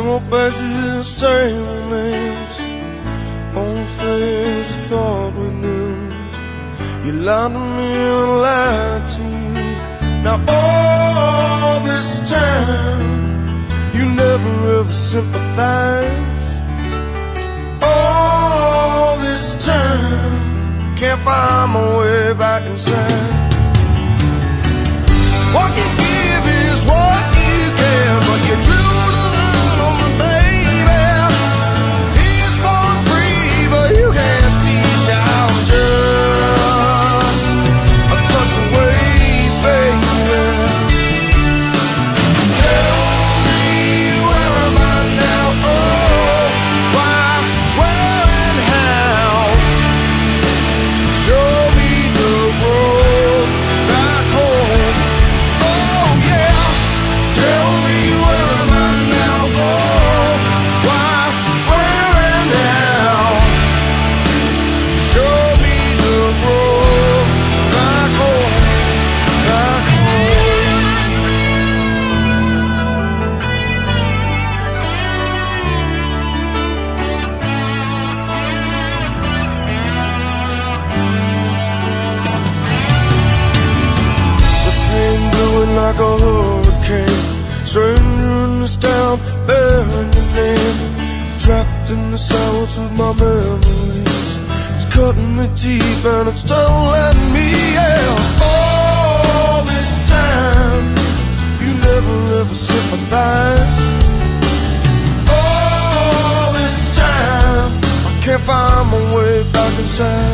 old faces, same names, old things I thought we knew. You lied to me and lied to you. Now all this time, you never ever sympathize. All this time, can't find my way back inside. What you give is what you get, but you drew the line on me, baby. Tears for free, but you can't see I'm just a touch away, baby. Tell me where am I now? Oh, why, where and how? Show me the road back home. Oh yeah, tell me where am I now? Oh, why, where and how? Show me the road back home, back home. The pain blowing like a hurricane, stranger in this town, bearing your name. Trapped in the silence of my memories, it's cutting me deep and it's telling me, yeah. All this time, you never ever sympathize. All this time, I can't find my way back inside.